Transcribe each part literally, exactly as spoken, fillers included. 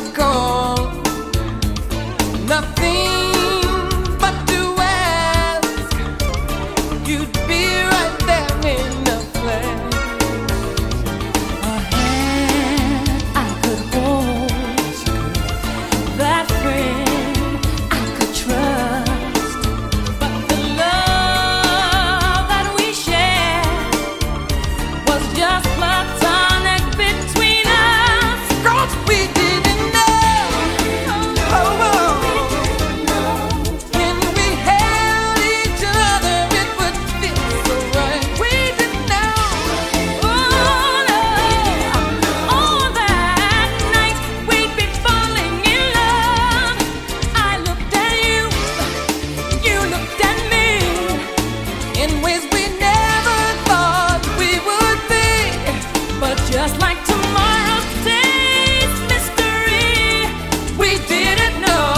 recall nothing but to ask you'd be right there in the flesh. A hand I could hold, that friend I could trust. But the love that we shared was just platonic between us. 'Cause we didn't know, oh, oh. When we held each other, it would feel so right. We didn't know. Oh no, all that night we'd be falling in love. I looked at you, you looked at me. In ways we never thought we would be. But just like tomorrow's day's mystery, We didn't know.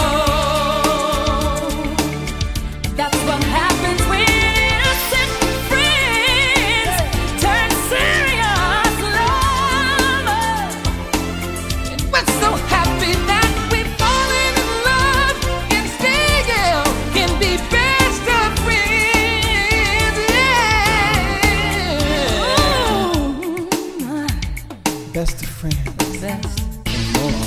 that's what happens when innocent friends turn serious lovers. And we're so happy that we've fallen in love and still can be best of friends. Yeah. Best of friends Best. and more.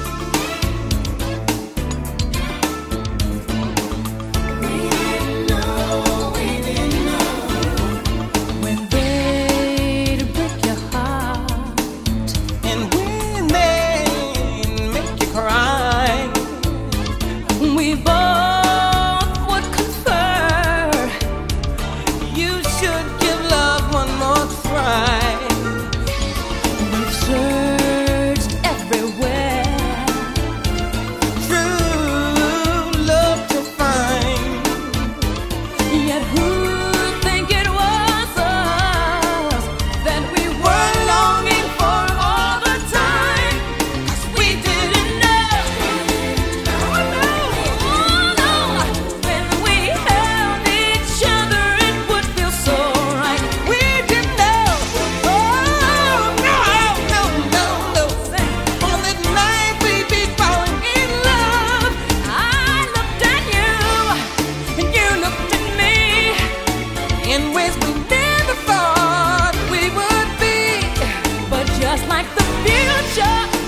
When they'd break your heart, And when they make you cry, we both would confer. you should give love one more try. We've searched everywhere, True love to find. yet who'd think it was us that we were longing for all the time? 'Cause we didn't know. Oh no, oh no, when we held each other, it would feel so right. We didn't know. Oh, no, no, no, no. On that night we'd be falling in love. I looked at you, and you looked at me. In ways we never thought we would be. But just like the future